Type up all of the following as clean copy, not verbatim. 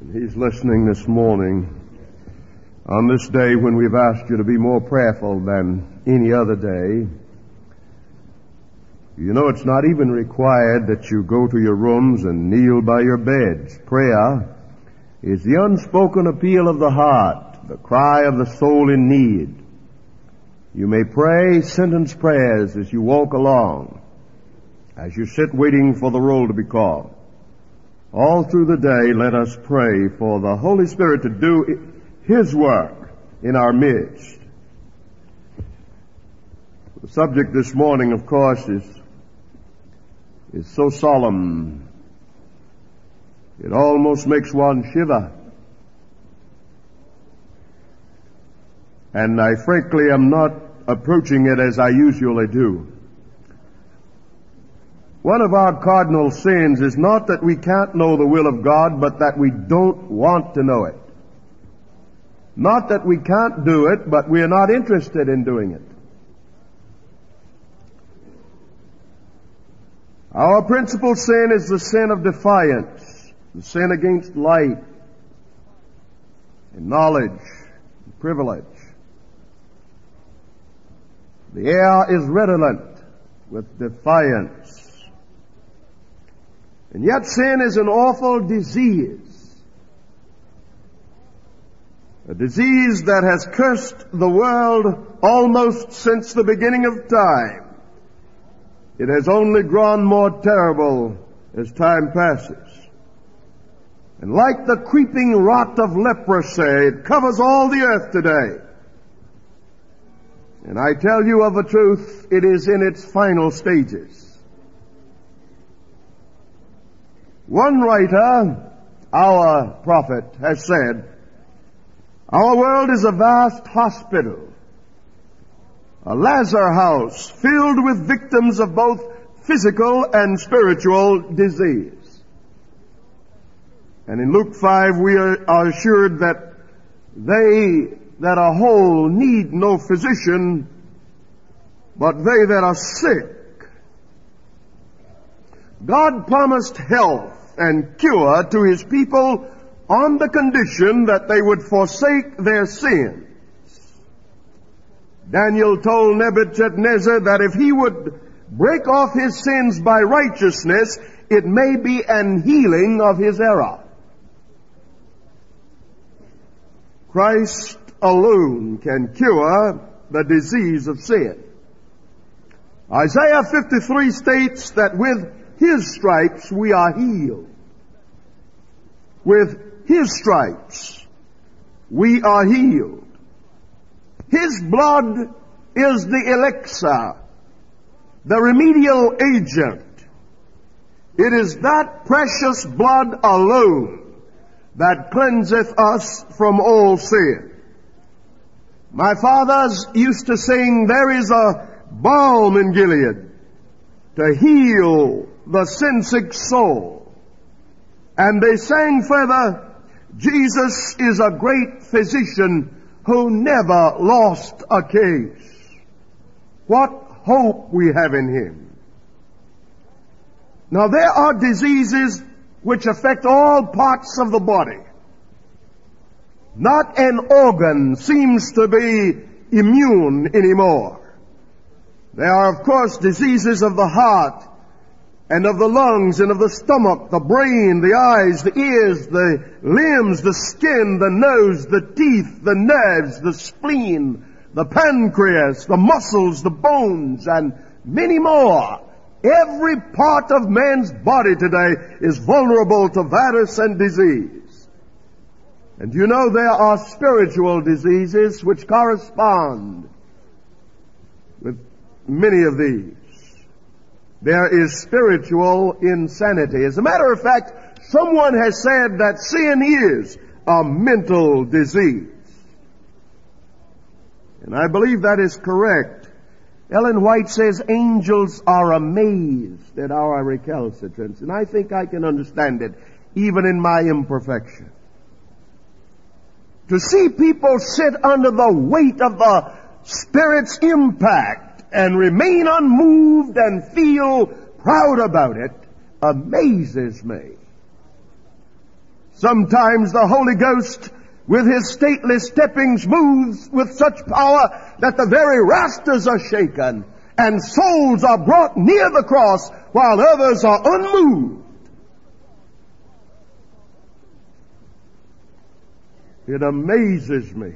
And He's listening this morning on this day when we've asked you to be more prayerful than any other day. You know, it's not even required that you go to your rooms and kneel by your beds. Prayer is the unspoken appeal of the heart, the cry of the soul in need. You may pray sentence prayers as you walk along, as you sit waiting for the roll to be called. All through the day, let us pray for the Holy Spirit to do His work in our midst. The subject this morning, of course, is so solemn, it almost makes one shiver. And I frankly am not approaching it as I usually do. One of our cardinal sins is not that we can't know the will of God, but that we don't want to know it. Not that we can't do it, but we are not interested in doing it. Our principal sin is the sin of defiance, the sin against light and knowledge and privilege. The air is redolent with defiance. And yet sin is an awful disease. A disease that has cursed the world almost since the beginning of time. It has only grown more terrible as time passes. And like the creeping rot of leprosy, it covers all the earth today. And I tell you of a truth, it is in its final stages. One writer, our prophet, has said, our world is a vast hospital, a Lazar house filled with victims of both physical and spiritual disease. And in Luke 5 we are assured that they that are whole need no physician, but they that are sick. God promised health and cure to His people on the condition that they would forsake their sins. Daniel told Nebuchadnezzar that if he would break off his sins by righteousness, it may be an healing of his error. Christ alone can cure the disease of sin. Isaiah 53 states that with His stripes we are healed. With His stripes we are healed. His blood is the elixir, the remedial agent. It is that precious blood alone that cleanseth us from all sin. My fathers used to sing, there is a balm in Gilead to heal the sin-sick soul. And they sang further, Jesus is a great physician who never lost a case. What hope we have in Him. Now there are diseases which affect all parts of the body. Not an organ seems to be immune anymore. There are, of course, diseases of the heart and of the lungs and of the stomach, the brain, the eyes, the ears, the limbs, the skin, the nose, the teeth, the nerves, the spleen, the pancreas, the muscles, the bones, and many more. Every part of man's body today is vulnerable to virus and disease. And you know there are spiritual diseases which correspond with many of these. There is spiritual insanity. As a matter of fact, someone has said that sin is a mental disease. And I believe that is correct. Ellen White says angels are amazed at our recalcitrance. And I think I can understand it, even in my imperfection. To see people sit under the weight of the Spirit's impact and remain unmoved and feel proud about it amazes me. Sometimes the Holy Ghost, with His stately steppings, moves with such power that the very rafters are shaken and souls are brought near the cross while others are unmoved. It amazes me.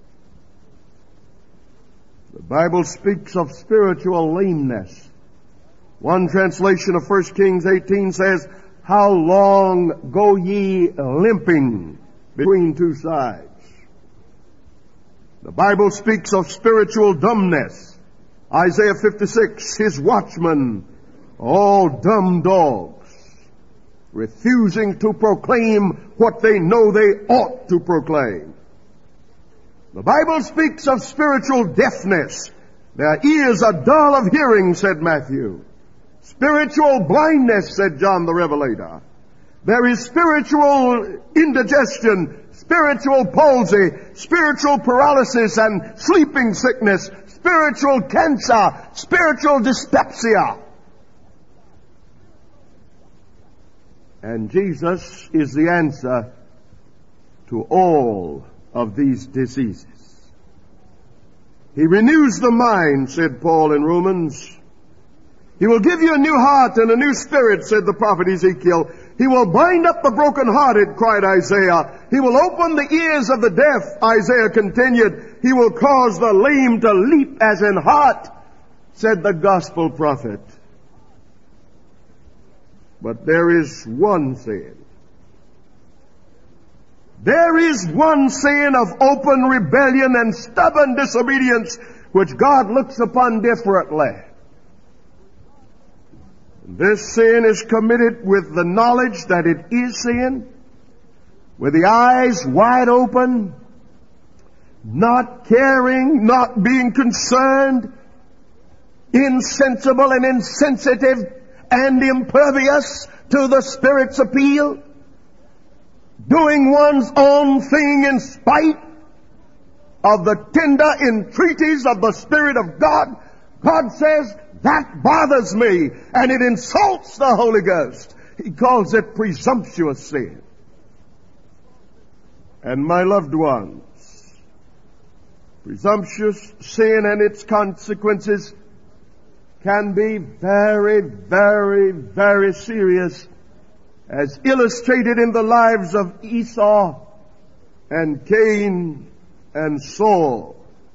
The Bible speaks of spiritual lameness. One translation of 1 Kings 18 says, "How long go ye limping between two sides?" The Bible speaks of spiritual dumbness. Isaiah 56, His watchmen, all dumb dogs, refusing to proclaim what they know they ought to proclaim. The Bible speaks of spiritual deafness. Their ears are dull of hearing, said Matthew. Spiritual blindness, said John the Revelator. There is spiritual indigestion, spiritual palsy, spiritual paralysis and sleeping sickness, spiritual cancer, spiritual dyspepsia. And Jesus is the answer to all of these diseases. He renews the mind, said Paul in Romans. He will give you a new heart and a new spirit, said the prophet Ezekiel. He will bind up the brokenhearted, cried Isaiah. He will open the ears of the deaf, Isaiah continued. He will cause the lame to leap as in heart, said the gospel prophet. But there is one sin. There is one sin of open rebellion and stubborn disobedience which God looks upon differently. This sin is committed with the knowledge that it is sin, with the eyes wide open, not caring, not being concerned, insensible and insensitive and impervious to the Spirit's appeal, doing one's own thing in spite of the tender entreaties of the Spirit of God. God says, that bothers me, and it insults the Holy Ghost. He calls it presumptuous sin. And my loved ones, presumptuous sin and its consequences can be very, very, very serious, as illustrated in the lives of Esau and Cain and Saul.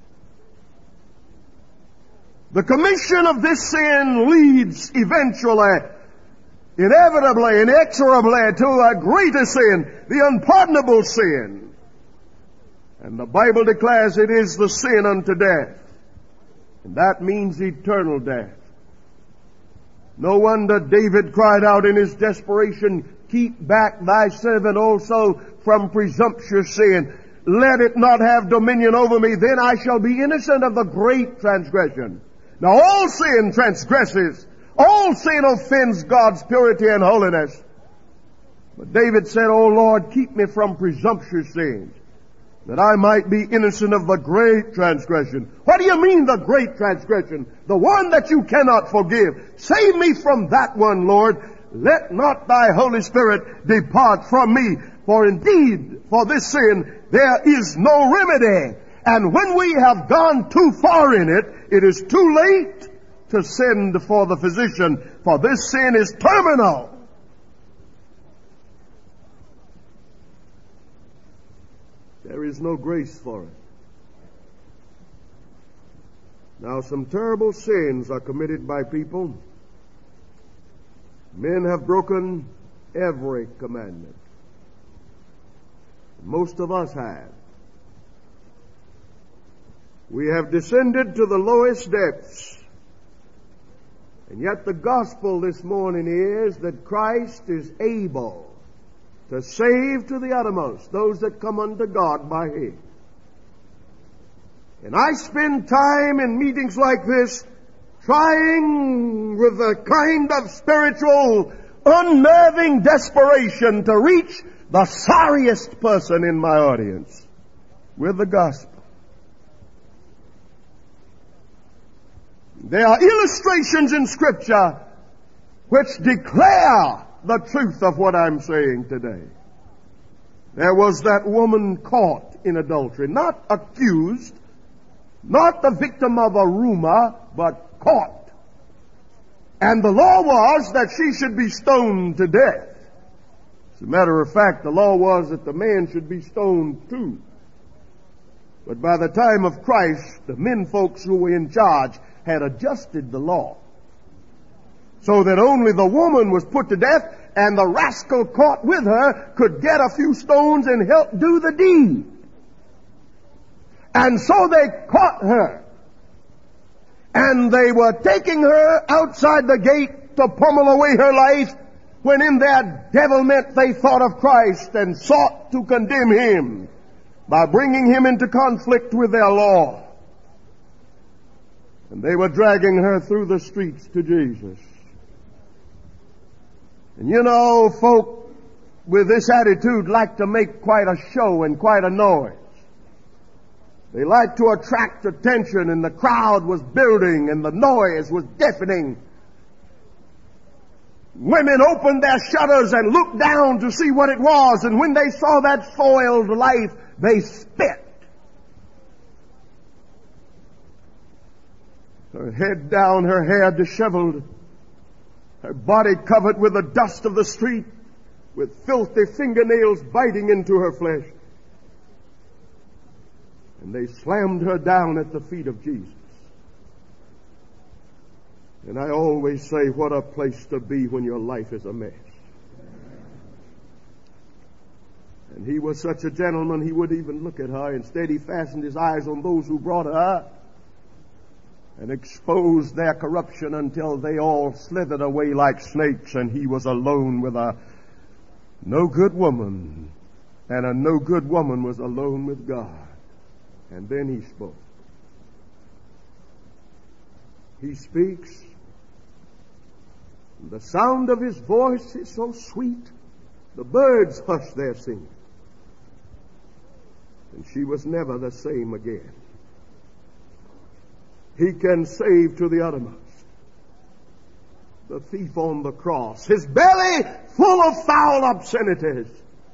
The commission of this sin leads eventually, inevitably, inexorably to a greater sin, the unpardonable sin. And the Bible declares it is the sin unto death. And that means eternal death. No wonder David cried out in his desperation, "Keep back thy servant also from presumptuous sin. Let it not have dominion over me, then I shall be innocent of the great transgression." Now all sin transgresses. All sin offends God's purity and holiness. But David said, "O Lord, keep me from presumptuous sins, that I might be innocent of the great transgression." What do you mean, the great transgression? The one that you cannot forgive. Save me from that one, Lord. Let not thy Holy Spirit depart from me. For indeed, for this sin, there is no remedy. And when we have gone too far in it, it is too late to send for the physician, for this sin is terminal. There is no grace for it. Now, some terrible sins are committed by people. Men have broken every commandment. Most of us have. We have descended to the lowest depths. And yet the gospel this morning is that Christ is able to save to the uttermost those that come unto God by Him. And I spend time in meetings like this trying with a kind of spiritual, unnerving desperation to reach the sorriest person in my audience with the gospel. There are illustrations in Scripture which declare the truth of what I'm saying today. there was that woman caught in adultery, not accused, not the victim of a rumor, but caught. And the law was that she should be stoned to death. As a matter of fact, the law was that the man should be stoned too. But by the time of Christ, the men folks who were in charge had adjusted the law so that only the woman was put to death, and the rascal caught with her could get a few stones and help do the deed. And so they caught her, and they were taking her outside the gate to pummel away her life, when in their devilment they thought of Christ and sought to condemn Him by bringing Him into conflict with their law. And they were dragging her through the streets to Jesus. And you know, folk with this attitude like to make quite a show and quite a noise. They like to attract attention, and the crowd was building and the noise was deafening. Women opened their shutters and looked down to see what it was, and when they saw that soiled life, they spit. Her head down, her hair disheveled, her body covered with the dust of the street, with filthy fingernails biting into her flesh. And they slammed her down at the feet of Jesus. And I always say, what a place to be when your life is a mess. And he was such a gentleman, he wouldn't even look at her. Instead, he fastened his eyes on those who brought her and exposed their corruption until they all slithered away like snakes, and he was alone with a no good woman, and a no good woman was alone with God. And then he spoke. He speaks. The sound of his voice is so sweet, the birds hush their singing. And she was never the same again. He can save to the uttermost. The thief on the cross, his belly full of foul obscenities.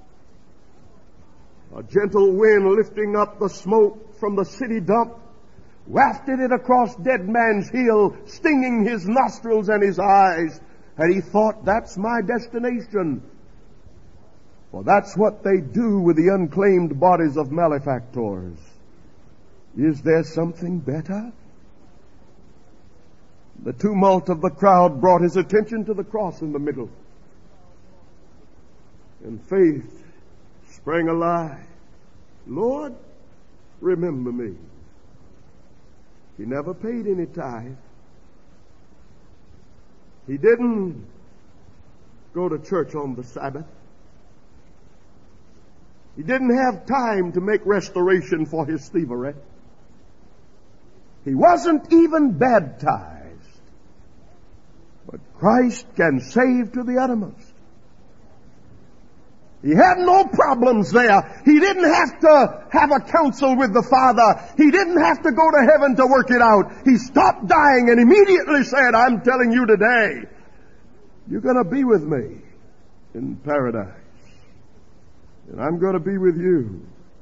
A gentle wind lifting up the smoke from the city dump wafted it across Dead Man's Hill, stinging his nostrils and his eyes. And he thought, that's my destination. For that's what they do with the unclaimed bodies of malefactors. Is there something better? The tumult of the crowd brought his attention to the cross in the middle. And faith sprang alive. Lord, remember me. He never paid any tithe. He didn't go to church on the Sabbath. He didn't have time to make restoration for his thievery. He wasn't even baptized. But Christ can save to the uttermost. He had no problems there. He didn't have to have a counsel with the Father. He didn't have to go to heaven to work it out. He stopped dying and immediately said, I'm telling you today, you're going to be with me in paradise. And I'm going to be with you.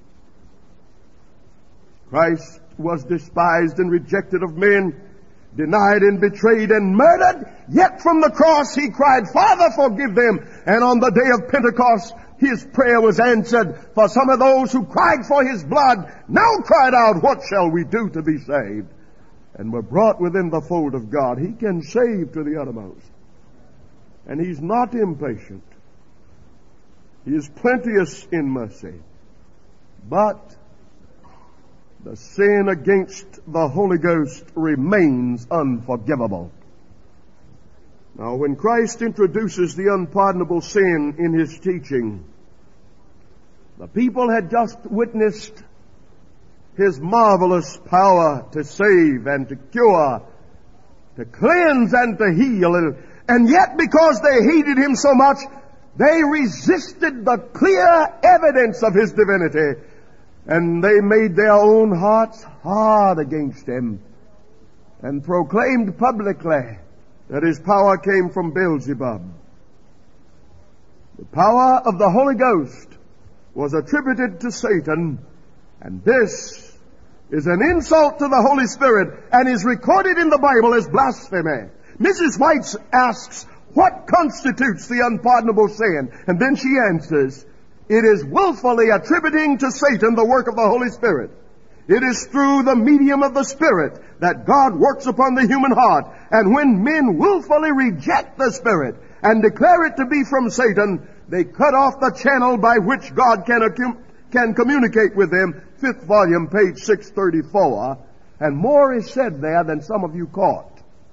Christ was despised and rejected of men, denied and betrayed and murdered. Yet from the cross he cried, Father, forgive them. And on the day of Pentecost, his prayer was answered. For some of those who cried for his blood now cried out, what shall we do to be saved? And were brought within the fold of God. He can save to the uttermost. And he's not impatient. He is plenteous in mercy. But the sin against the Holy Ghost remains unforgivable. Now, when Christ introduces the unpardonable sin in his teaching, the people had just witnessed his marvelous power to save and to cure, to cleanse and to heal. And yet, because they hated him so much, they resisted the clear evidence of his divinity. And they made their own hearts hard against him and proclaimed publicly that his power came from Beelzebub. The power of the Holy Ghost was attributed to Satan, and this is an insult to the Holy Spirit and is recorded in the Bible as blasphemy. Mrs. White asks, what constitutes the unpardonable sin? And then she answers, it is willfully attributing to Satan the work of the Holy Spirit. It is through the medium of the Spirit that God works upon the human heart. And when men willfully reject the Spirit and declare it to be from Satan, they cut off the channel by which God can communicate with them. 5th volume, page 634. And more is said there than some of you caught.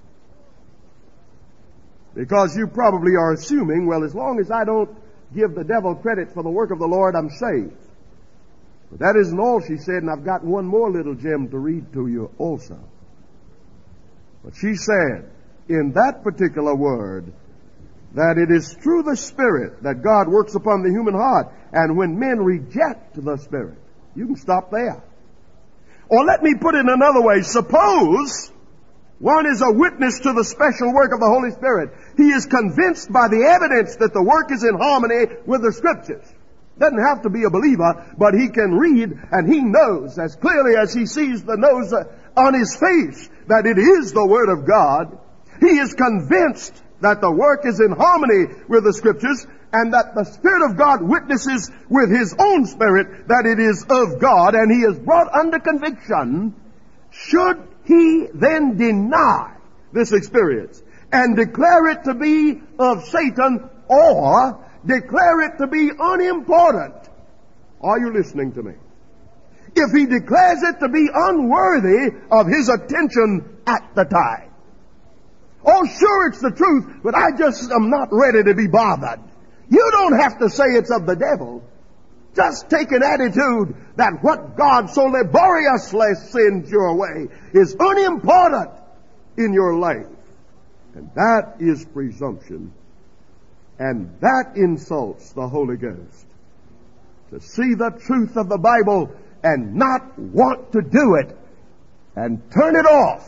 Because you probably are assuming, well, as long as I don't give the devil credit for the work of the Lord, I'm saved. But that isn't all she said, and I've got one more little gem to read to you also. But she said, in that particular word, that it is through the Spirit that God works upon the human heart. And when men reject the Spirit, you can stop there. Or let me put it another way. Suppose one is a witness to the special work of the Holy Spirit. He is convinced by the evidence that the work is in harmony with the Scriptures. Doesn't have to be a believer, but he can read and he knows as clearly as he sees the nose on his face that it is the Word of God. He is convinced that the work is in harmony with the Scriptures and that the Spirit of God witnesses with His own Spirit that it is of God, and he is brought under conviction. Should he then deny this experience and declare it to be of Satan or declare it to be unimportant? Are you listening to me? If he declares it to be unworthy of his attention at the time. Oh, sure, it's the truth, but I just am not ready to be bothered. You don't have to say it's of the devil. Just take an attitude that what God so laboriously sends your way is unimportant in your life. And that is presumption. And that insults the Holy Ghost. To see the truth of the Bible and not want to do it and turn it off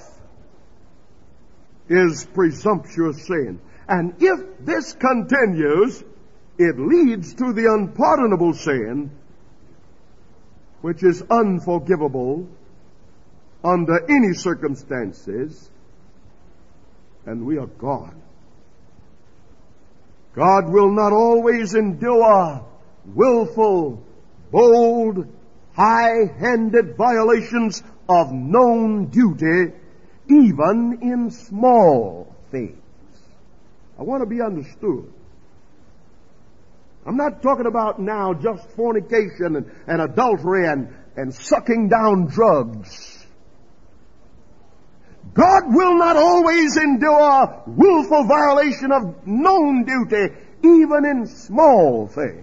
is presumptuous sin. And if this continues, it leads to the unpardonable sin, which is unforgivable under any circumstances, and we are gone. God will not always endure willful, bold, high-handed violations of known duty, even in small things. I want to be understood. I'm not talking about now just fornication and adultery and sucking down drugs. God will not always endure willful violation of known duty, even in small things.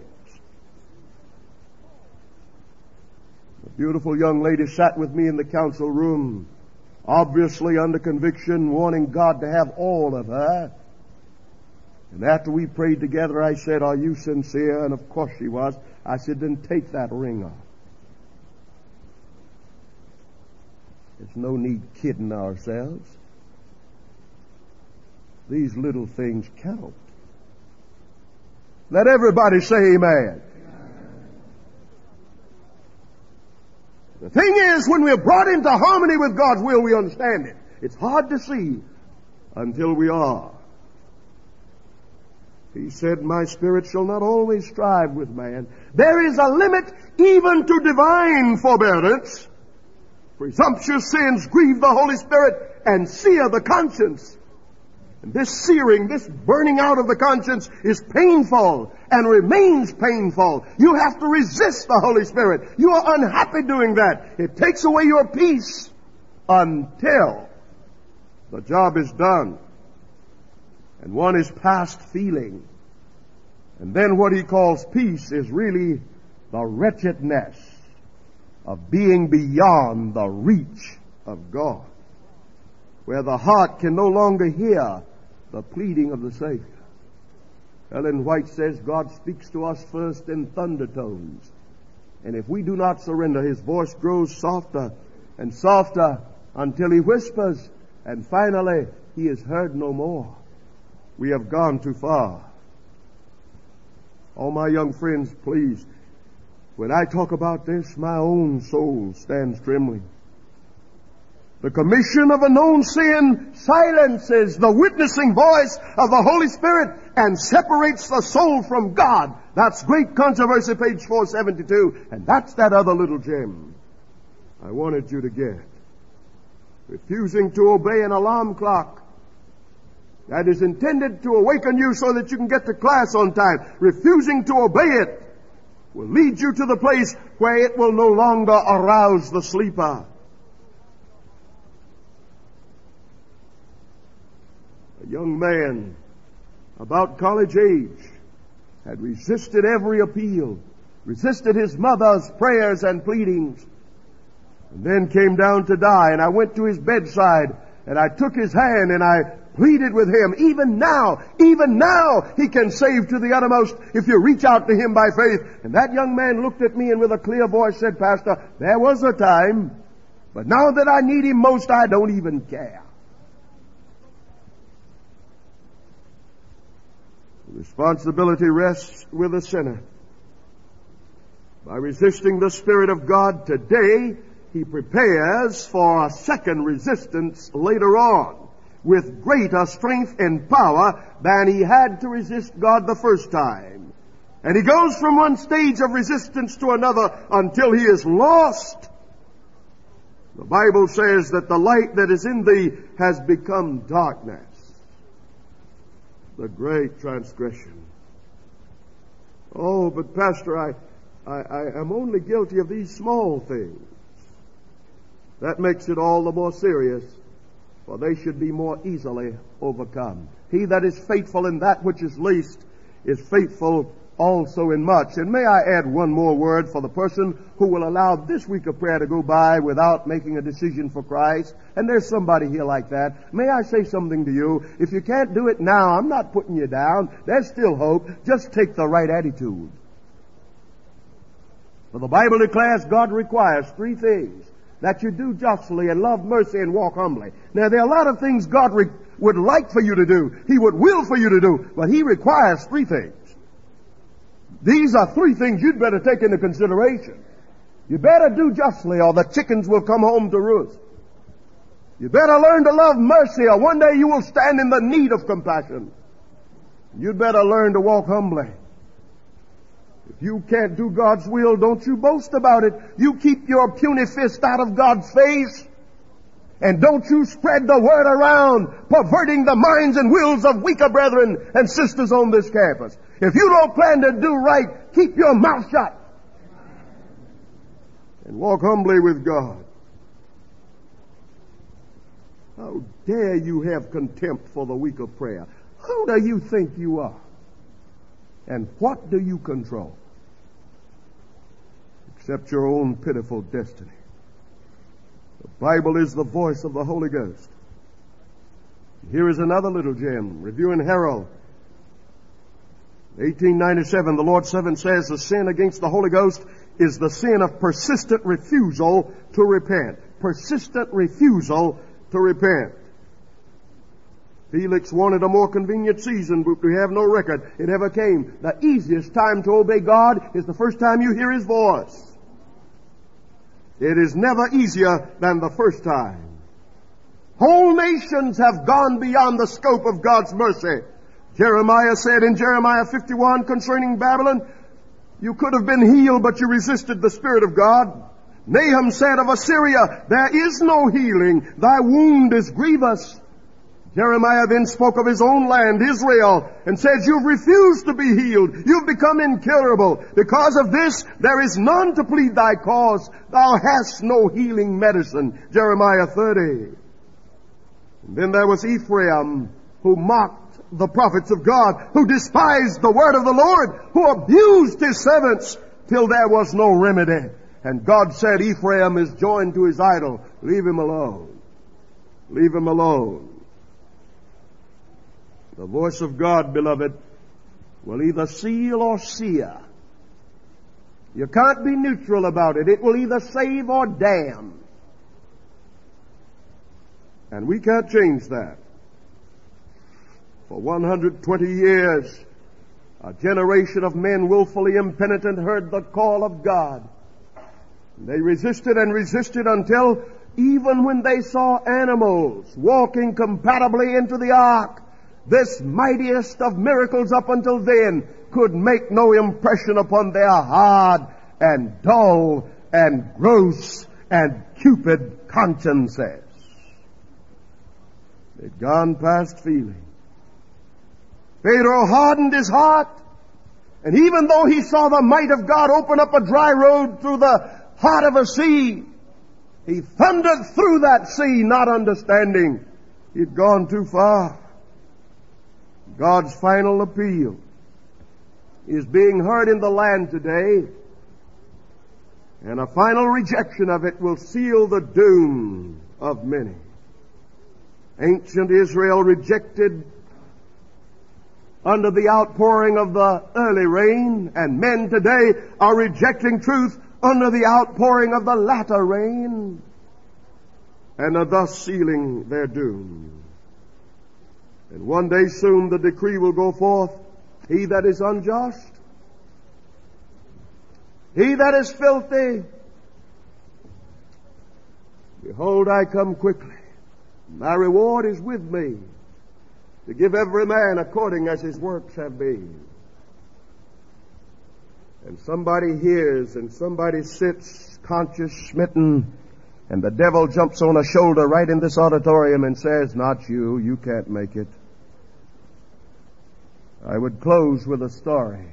A beautiful young lady sat with me in the council room, obviously under conviction, wanting God to have all of her. And after we prayed together, I said, are you sincere? And of course she was. I said, then take that ring off. There's no need kidding ourselves. These little things count. Let everybody say amen. The thing is, when we're brought into harmony with God's will, we understand it. It's hard to see until we are. He said, my spirit shall not always strive with man. There is a limit even to divine forbearance. Presumptuous sins grieve the Holy Spirit and sear the conscience. And this searing, this burning out of the conscience is painful and remains painful. You have to resist the Holy Spirit. You are unhappy doing that. It takes away your peace until the job is done and one is past feeling. And then what he calls peace is really the wretchedness of being beyond the reach of God, where the heart can no longer hear the pleading of the Savior. Ellen White says God speaks to us first in thunder tones, and if we do not surrender, his voice grows softer and softer until he whispers, and finally he is heard no more. We have gone too far. Oh, my young friends, please, When I talk about this, my own soul stands trembling. The commission of a known sin silences the witnessing voice of the Holy Spirit and separates the soul from God. That's Great Controversy, page 472. And that's that other little gem I wanted you to get. Refusing to obey an alarm clock that is intended to awaken you so that you can get to class on time. Refusing to obey it will lead you to the place where it will no longer arouse the sleeper. A young man about college age had resisted every appeal, resisted his mother's prayers and pleadings, and then came down to die. And I went to his bedside and I took his hand and I pleaded with him. Even now, he can save to the uttermost if you reach out to him by faith. And that young man looked at me and with a clear voice said, Pastor, there was a time, but now that I need him most, I don't even care. The responsibility rests with the sinner. By resisting the Spirit of God today, he prepares for a second resistance later on, with greater strength and power than he had to resist God the first time. And he goes from one stage of resistance to another until he is lost. The Bible says that the light that is in thee has become darkness. The great transgression. Oh, but Pastor, I am only guilty of these small things. That makes it all the more serious, for they should be more easily overcome. He that is faithful in that which is least is faithful also in much. And may I add one more word for the person who will allow this week of prayer to go by without making a decision for Christ. And there's somebody here like that. May I say something to you? If you can't do it now, I'm not putting you down. There's still hope. Just take the right attitude. For the Bible declares God requires three things: that you do justly and love mercy and walk humbly. Now, there are a lot of things God would like for you to do. He would will for you to do. But He requires three things. These are three things you'd better take into consideration. You better do justly or the chickens will come home to roost. You better learn to love mercy or one day you will stand in the need of compassion. You'd better learn to walk humbly. If you can't do God's will, don't you boast about it. You keep your puny fist out of God's face. And don't you spread the word around, perverting the minds and wills of weaker brethren and sisters on this campus. If you don't plan to do right, keep your mouth shut. And walk humbly with God. How dare you have contempt for the week of prayer? Who do you think you are? And what do you control? Except your own pitiful destiny. The Bible is the voice of the Holy Ghost. Here is another little gem. Review and Herald, 1897. The Lord's servant says the sin against the Holy Ghost is the sin of persistent refusal to repent. Persistent refusal to repent. Felix wanted a more convenient season, but we have no record it ever came. The easiest time to obey God is the first time you hear His voice. It is never easier than the first time. Whole nations have gone beyond the scope of God's mercy. Jeremiah said in Jeremiah 51 concerning Babylon, you could have been healed, but you resisted the Spirit of God. Nahum said of Assyria, there is no healing. Thy wound is grievous. Jeremiah then spoke of his own land, Israel, and said, you've refused to be healed. You've become incurable. Because of this, there is none to plead thy cause. Thou hast no healing medicine. Jeremiah 30. And then there was Ephraim, who mocked the prophets of God, who despised the word of the Lord, who abused His servants till there was no remedy. And God said, Ephraim is joined to his idol. Leave him alone. Leave him alone. The voice of God, beloved, will either seal or sear. You can't be neutral about it. It will either save or damn. And we can't change that. For 120 years, A generation of men willfully impenitent heard the call of God. They resisted and resisted until even when they saw animals walking compatibly into the ark, this mightiest of miracles up until then could make no impression upon their hard and dull and gross and cupid consciences. They'd gone past feeling. Pharaoh hardened his heart, and even though he saw the might of God open up a dry road through the heart of a sea, he thundered through that sea, not understanding he'd gone too far. God's final appeal is being heard in the land today, and a final rejection of it will seal the doom of many. Ancient Israel rejected under the outpouring of the early rain, and men today are rejecting truth under the outpouring of the latter rain, and are thus sealing their doom. And one day soon the decree will go forth, he that is unjust, he that is filthy, behold, I come quickly. My reward is with me, to give every man according as his works have been. And somebody hears, and somebody sits conscience smitten, and the devil jumps on a shoulder right in this auditorium and says, not you, you can't make it. I would close with a story.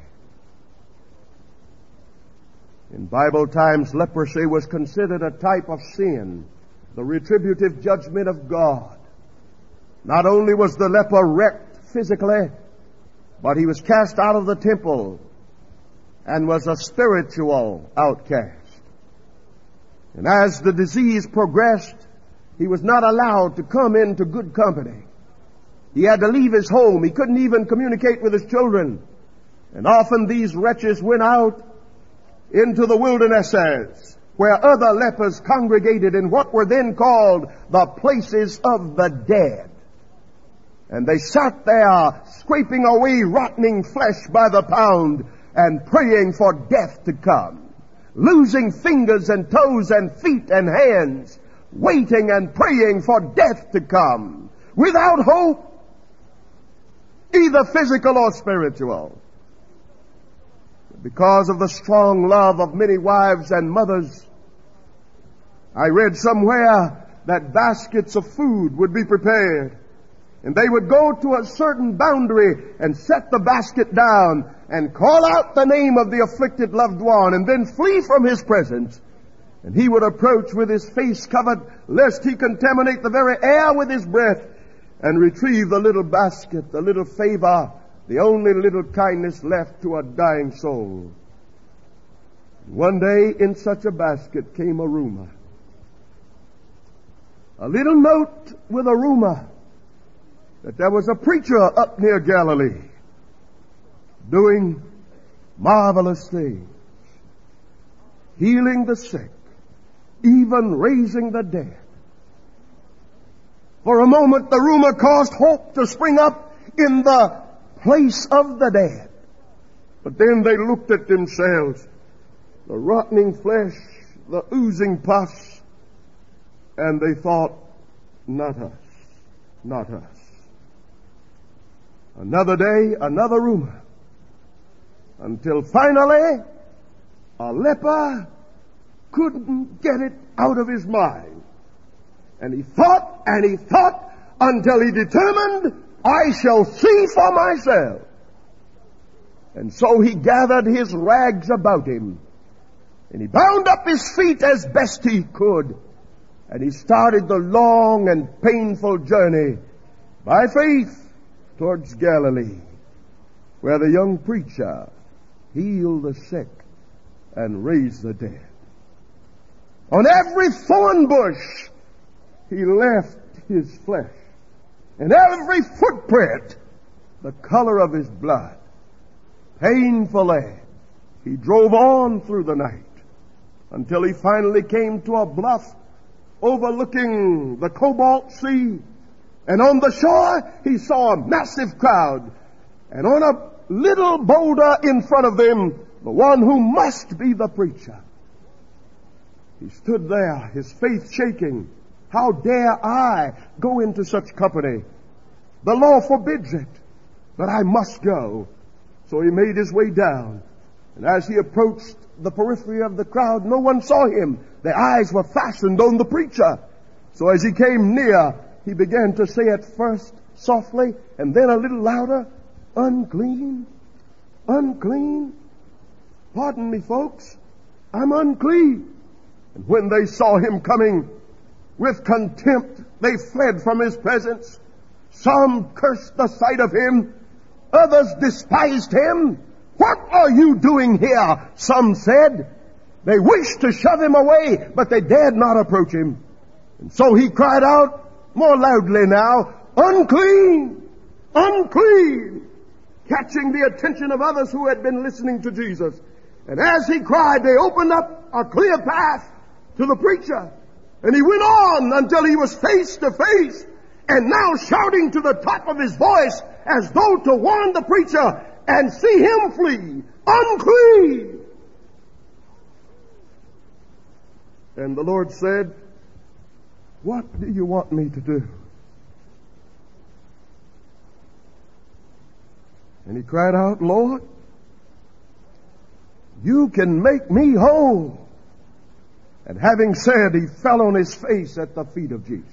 In Bible times, leprosy was considered a type of sin, the retributive judgment of God. Not only was the leper wrecked physically, but he was cast out of the temple and was a spiritual outcast. And as the disease progressed, he was not allowed to come into good company. He had to leave his home. He couldn't even communicate with his children. And often these wretches went out into the wildernesses, where other lepers congregated in what were then called the places of the dead. And they sat there scraping away rotting flesh by the pound and praying for death to come, losing fingers and toes and feet and hands, waiting and praying for death to come, without hope, either physical or spiritual. Because of the strong love of many wives and mothers, I read somewhere that baskets of food would be prepared, and they would go to a certain boundary and set the basket down and call out the name of the afflicted loved one and then flee from his presence. And he would approach with his face covered, lest he contaminate the very air with his breath, and retrieve the little basket, the little favor, the only little kindness left to a dying soul. One day in such a basket came a rumor. A little note with a rumor that there was a preacher up near Galilee doing marvelous things, healing the sick, even raising the dead. For a moment the rumor caused hope to spring up in the place of the dead. But then they looked at themselves, the rotting flesh, the oozing pus, and they thought, not us, not us. Another day, another rumor, until finally a leper couldn't get it out of his mind. And he thought until he determined, I shall see for myself. And so he gathered his rags about him, and he bound up his feet as best he could, and he started the long and painful journey by faith towards Galilee, where the young preacher healed the sick and raised the dead. On every thorn bush he left his flesh, and every footprint the color of his blood. Painfully he drove on through the night until he finally came to a bluff overlooking the Cobalt Sea. And on the shore he saw a massive crowd. And on a little bolder in front of them the one who must be the preacher. He stood there, his faith shaking. How dare I go into such company? The law forbids it, but I must go. So he made his way down. And as he approached the periphery of the crowd, no one saw him. Their eyes were fastened on the preacher. So as he came near, he began to say at first softly and then a little louder, "Unclean, unclean." Pardon me, folks, I'm unclean. And when they saw him coming, with contempt they fled from his presence. Some cursed the sight of him. Others despised him. "What are you doing here?" some said. They wished to shove him away, but they dared not approach him. And so he cried out more loudly now, "Unclean! Unclean!" catching the attention of others who had been listening to Jesus. And as he cried, they opened up a clear path to the preacher. And he went on until he was face to face, and now shouting to the top of his voice as though to warn the preacher and see him flee, "Unclean!" And the Lord said, "What do you want me to do?" And he cried out, "Lord, you can make me whole." And having said, he fell on his face at the feet of Jesus.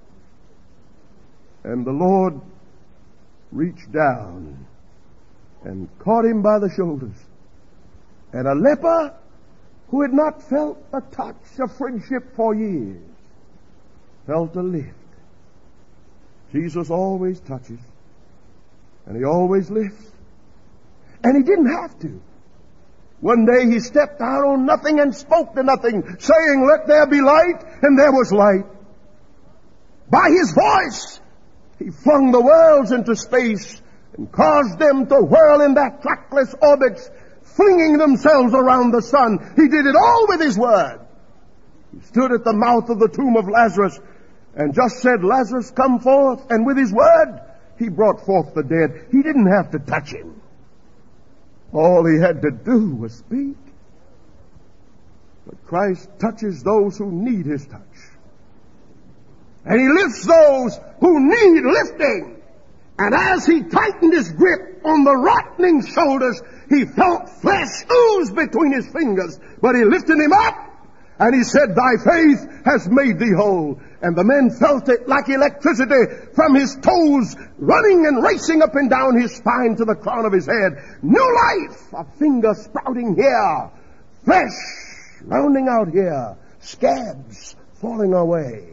And the Lord reached down and caught him by the shoulders. And a leper who had not felt a touch of friendship for years felt a lift. Jesus always touches, and he always lifts. And he didn't have to. One day he stepped out on nothing and spoke to nothing, saying, "Let there be light," and there was light. By his voice, he flung the worlds into space and caused them to whirl in their trackless orbits, flinging themselves around the sun. He did it all with his word. He stood at the mouth of the tomb of Lazarus and just said, "Lazarus, come forth." And with his word, he brought forth the dead. He didn't have to touch him. All he had to do was speak. But Christ touches those who need his touch. And he lifts those who need lifting. And as he tightened his grip on the rotting shoulders, he felt flesh ooze between his fingers. But he lifted him up, and he said, "Thy faith has made thee whole." And the men felt it like electricity from his toes running and racing up and down his spine to the crown of his head. New life, a finger sprouting here, flesh rounding out here, scabs falling away.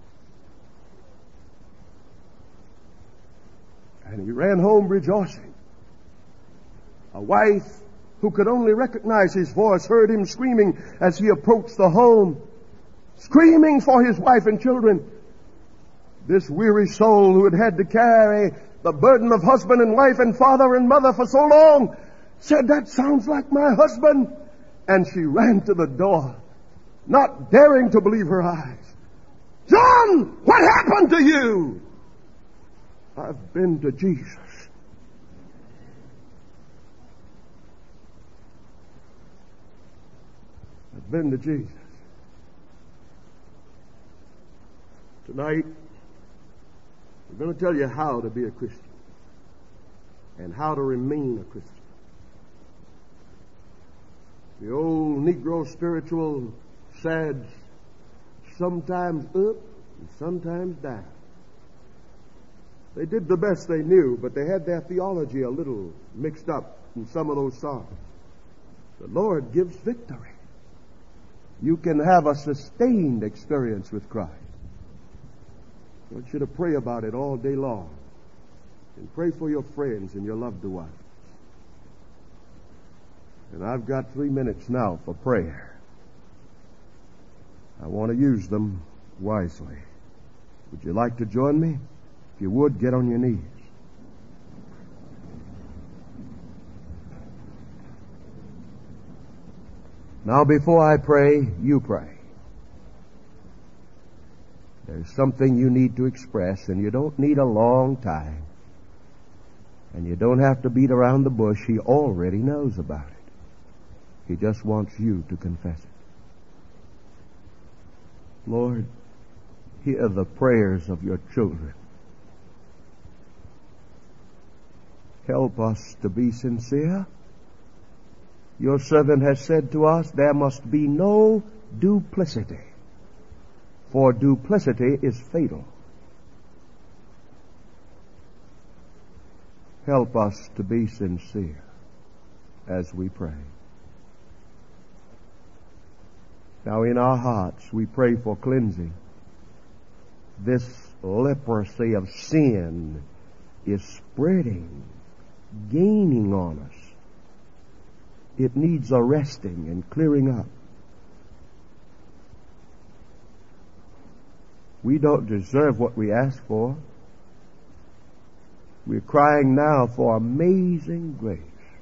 And he ran home rejoicing. A wife who could only recognize his voice heard him screaming as he approached the home, screaming for his wife and children. This weary soul who had to carry the burden of husband and wife and father and mother for so long said, "That sounds like my husband." And she ran to the door, not daring to believe her eyes. "John, what happened to you?" "I've been to Jesus." I've been to Jesus. Tonight, we're going to tell you how to be a Christian and how to remain a Christian. The old Negro spiritual said, sometimes up and sometimes down. They did the best they knew, but they had their theology a little mixed up in some of those songs. The Lord gives victory. You can have a sustained experience with Christ. I want you to pray about it all day long. And pray for your friends and your loved ones. And I've got 3 minutes now for prayer. I want to use them wisely. Would you like to join me? If you would, get on your knees. Now, before I pray, you pray. There's something you need to express, and you don't need a long time. And you don't have to beat around the bush. He already knows about it. He just wants you to confess it. Lord, hear the prayers of your children. Help us to be sincere. Your servant has said to us, there must be no duplicity, for duplicity is fatal. Help us to be sincere as we pray. Now in our hearts we pray for cleansing. This leprosy of sin is spreading, gaining on us. It needs arresting and clearing up. We don't deserve what we ask for. We're crying now for amazing grace.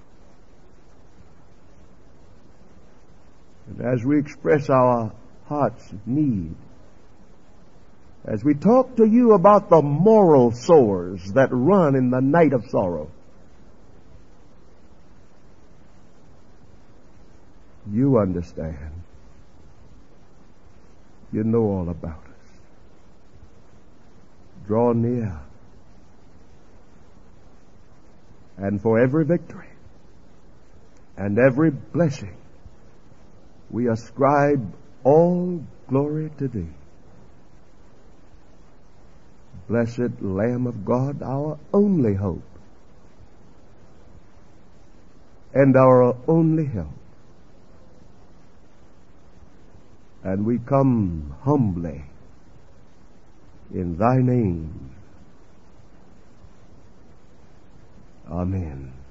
And as we express our heart's need, as we talk to you about the moral sores that run in the night of sorrow, you understand. You know all about us. Draw near. And for every victory and every blessing, we ascribe all glory to Thee. Blessed Lamb of God, our only hope and our only help. And we come humbly in Thy name. Amen.